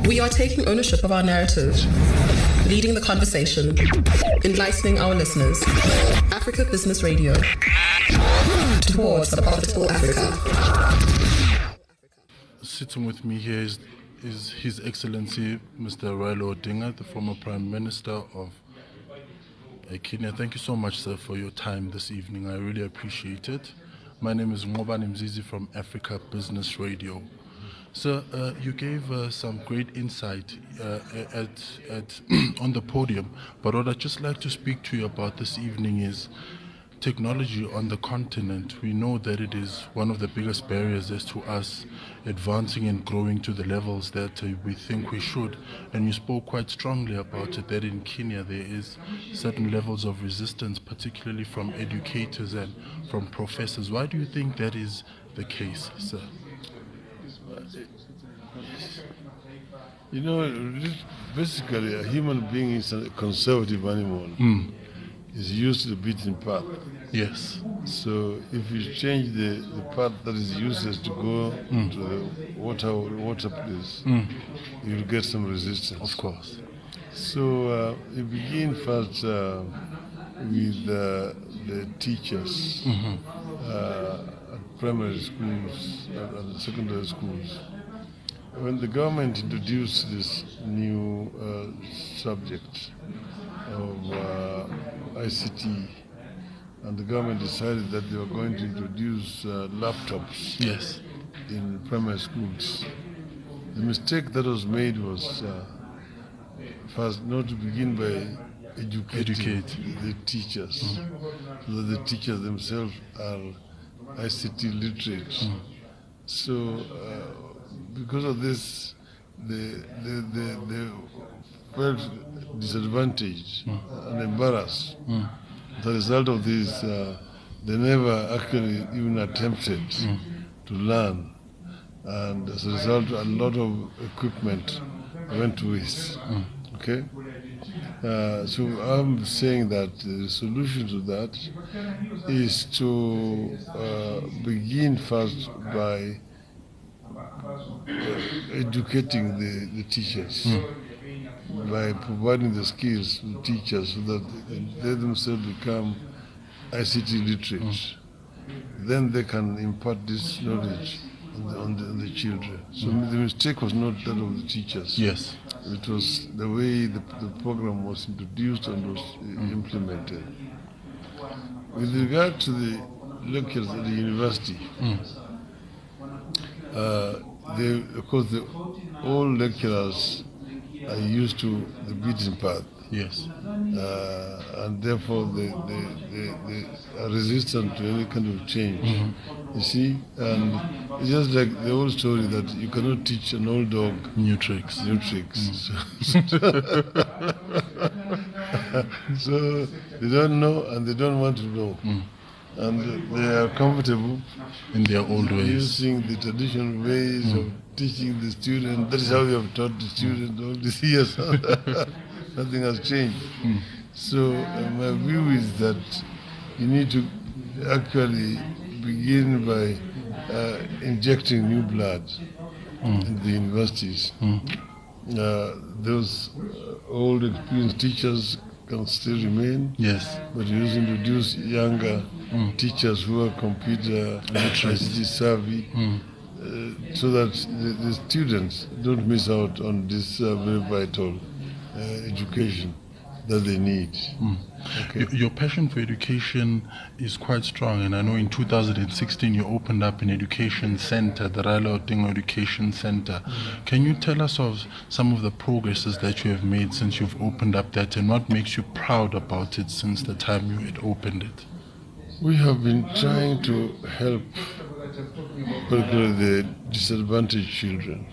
We are taking ownership of our narrative, leading the conversation, enlightening our listeners. Africa Business Radio. Towards a profitable Africa. Sitting with me here is His Excellency Mr. Raila Odinga, the former Prime Minister of Kenya. Thank you so much, sir, for your time this evening. I really appreciate it. My name is Ngobani Mzizi from Africa Business Radio. Sir, you gave some great insight on the podium, but what I'd just like to speak to you about this evening is technology on the continent. We know that it is one of the biggest barriers as to us advancing and growing to the levels that we think we should. And you spoke quite strongly about it, that in Kenya there is certain levels of resistance, particularly from educators and from professors. Why do you think that is the case, sir? You know, basically a human being is a conservative animal. Is used to the beaten path. Yes. So if you change the path that is useless to go to the water place, you'll get some resistance. Of course. So you begin first with the teachers at primary schools and secondary schools. When the government introduced this new subject of ICT, and the government decided that they were going to introduce laptops in primary schools. The mistake that was made was first not to begin by educating the teachers, so that the teachers themselves are ICT literate. So because of this, they felt disadvantaged and embarrassed. The result of this, they never actually even attempted to learn, and as a result, a lot of equipment went to waste. Okay, so I'm saying that the solution to that is to begin first by educating the teachers. By providing the skills to teachers so that they themselves become ICT literate. Then they can impart this knowledge on the children. So the mistake was not that of the teachers. Yes. It was the way the program was introduced and was implemented. With regard to the lecturers at the university, of course, all lecturers are used to the beaten path. Yes. And therefore they are resistant to any kind of change. You see? And it's just like the old story that you cannot teach an old dog new tricks. So they don't know and they don't want to know. And they are comfortable in their old ways, using the traditional ways of teaching the student. That is how we have taught the student all these years. Nothing has changed. So my view is that you need to actually begin by injecting new blood in the universities. Those old experienced teachers can still remain, but you also introduce younger teachers who are computer ICT savvy, so that the students don't miss out on this very vital education that they need. Okay. Your passion for education is quite strong, and I know in 2016 you opened up an education center, the Raila Odinga Education Center. Can you tell us of some of the progresses that you have made since you've opened up that, and what makes you proud about it since the time you had opened it? We have been trying to help particularly the disadvantaged children.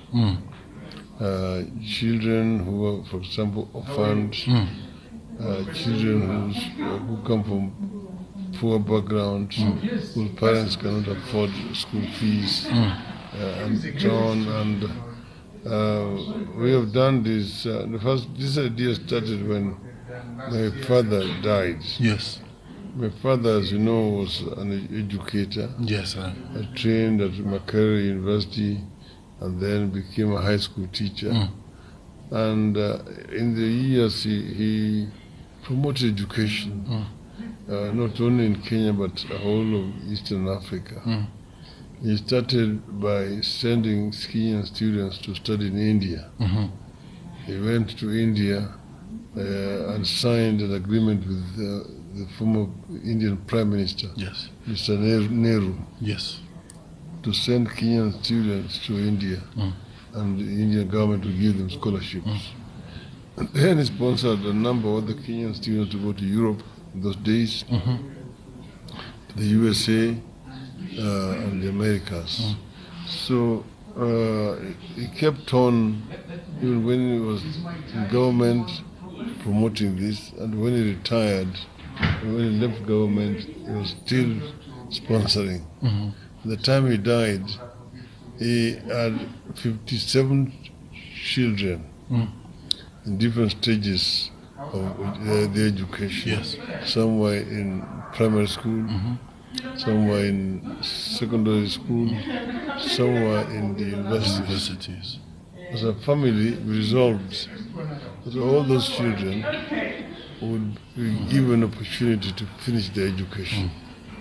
Children who are, for example, orphaned, children who come from poor backgrounds, whose parents cannot afford school fees, and so on. And we have done this. This idea started when my father died. Yes. My father, as you know, was an educator. Yes, sir. I trained at Makerere University and then became a high school teacher. And in the years, he promoted education, not only in Kenya, but the whole of Eastern Africa. He started by sending Kenyan students to study in India. He went to India and signed an agreement with the former Indian Prime Minister, Yes. Mr. Nehru, Yes. to send Kenyan students to India, and the Indian government would give them scholarships. And then he sponsored a number of the Kenyan students to go to Europe in those days, the USA, and the Americas. So he kept on, even when he was in government, promoting this, and when he retired, when he left government, he was still sponsoring. The time he died, he had 57 children in different stages of their education. Yes. Some were in primary school, some were in secondary school, some were in the universities. As a family, we resolved that all those children would be given an opportunity to finish their education.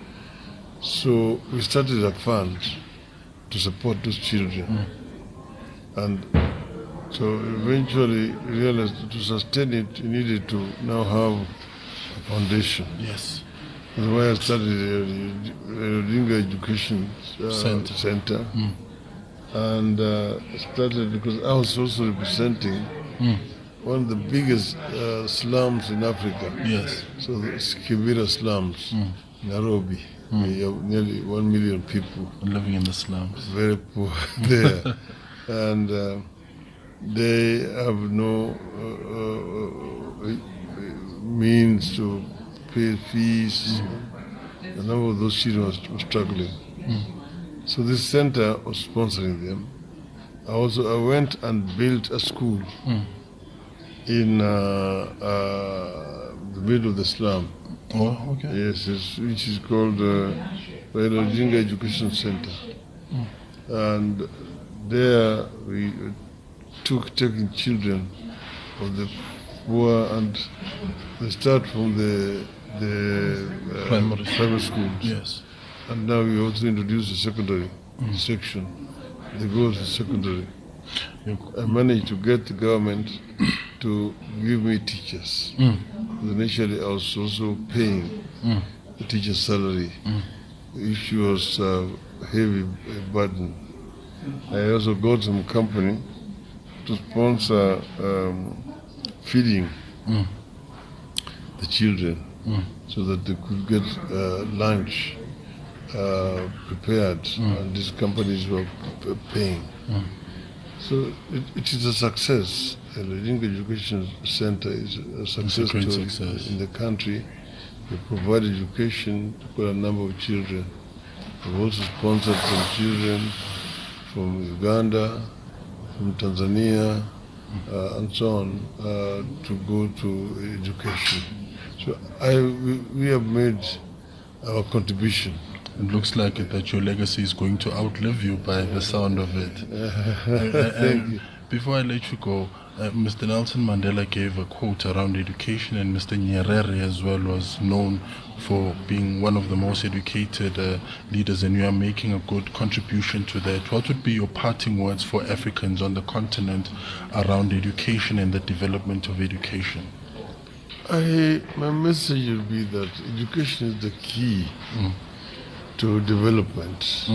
So we started a fund to support those children. And so eventually we realized that to sustain it, we needed to now have a foundation. Yes. That's why I started the Odinga Education Center. And started because I was also representing one of the biggest slums in Africa. Yes. So it's Kibera slums, Nairobi. We have nearly 1 million people Living in the slums. very poor there. And they have no means to pay fees. A number of those children were struggling. So this center was sponsoring them. I went and built a school in the middle of the slum. Oh, okay. Yes, which is called Odinga Education Center. And there we taking children of the poor, and they start from the primary schools. Yes. And now we also introduce a secondary section. They go to secondary. I managed to get the government to give me teachers. Initially, I was also paying the teacher's salary, which was a heavy burden. I also got some company to sponsor feeding the children so that they could get lunch prepared, and these companies were paying. So it is a success. The Odinga Education Center is a success story in the country. We provide education to quite a number of children. We've also sponsored some children from Uganda, from Tanzania, and so on, to go to education. So we have made our contribution. It looks like it that your legacy is going to outlive you by the sound of it. Thank you. Before I let you go, Mr. Nelson Mandela gave a quote around education, and Mr. Nyerere as well was known for being one of the most educated leaders, and you are making a good contribution to that. What would be your parting words for Africans on the continent around education and the development of education? My message would be that education is the key to development,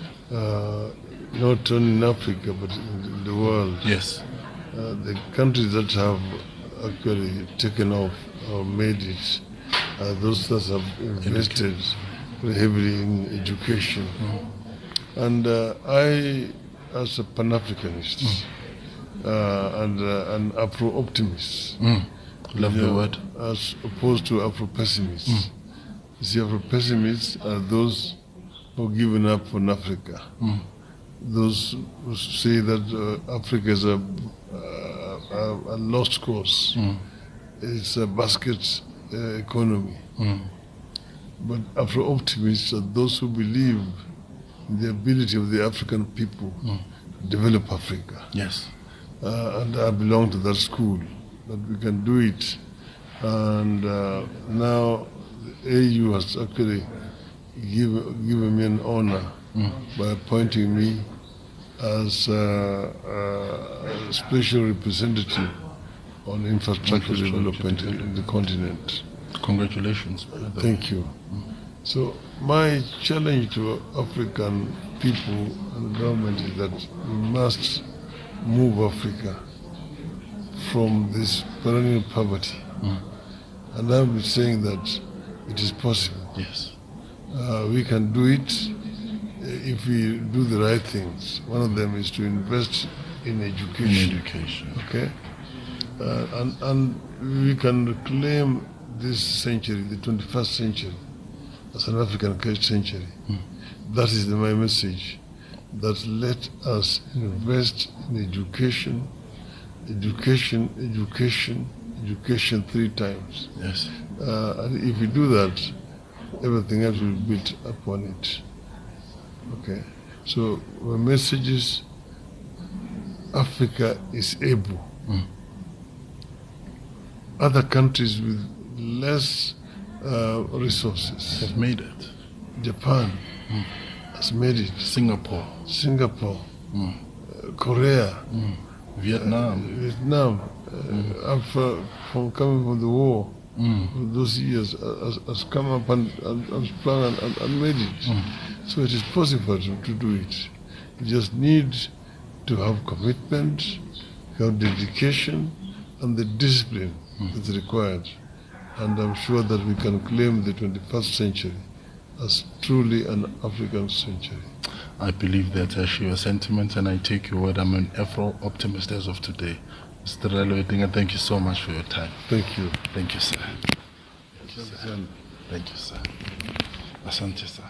not only in Africa but in the world. Yes. The countries that have actually taken off or made it are those that have invested very heavily in education. And I, as a Pan-Africanist and an Afro-optimist, Love the word. as opposed to Afro-pessimists. You see, Afro-pessimists are those who have given up on Africa. Those who say that Africa is a lost cause. It's a basket economy. But Afro-optimists are those who believe in the ability of the African people to develop Africa. Yes. and I belong to that school, that we can do it. And now the AU has actually given me an honor by appointing me as a special representative on infrastructure development in the continent. Congratulations. Thank you. So my challenge to African people and government is that we must move Africa from this perennial poverty. And I've been saying that it is possible. Yes. We can do it if we do the right things. One of them is to invest in education. Okay? And we can claim this century, the 21st century, as an African century. That is my message, that let us invest in education 3 times. Yes. And if we do that, everything else will be built upon it. Okay? So my message is Africa is able. Other countries with less resources Have made it. Japan has made it. Singapore. Korea. Vietnam. After coming from the war, those years has come up and sprung and made it. So it is possible to do it. You just need to have commitment, have dedication, and the discipline that's required. And I'm sure that we can claim the 21st century as truly an African century. I believe that I share your sentiments and I take your word. I'm an Afro-optimist as of today. Mr. Relo Edinga, thank you so much for your time. Thank you. Thank you, sir. Thank you, sir. Thank you, sir. Asante, sir.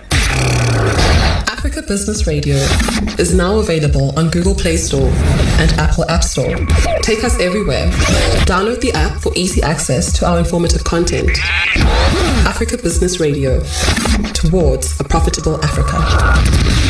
Africa Business Radio is now available on Google Play Store and Apple App Store. Take us everywhere. Download the app for easy access to our informative content. Africa Business Radio, towards a profitable Africa.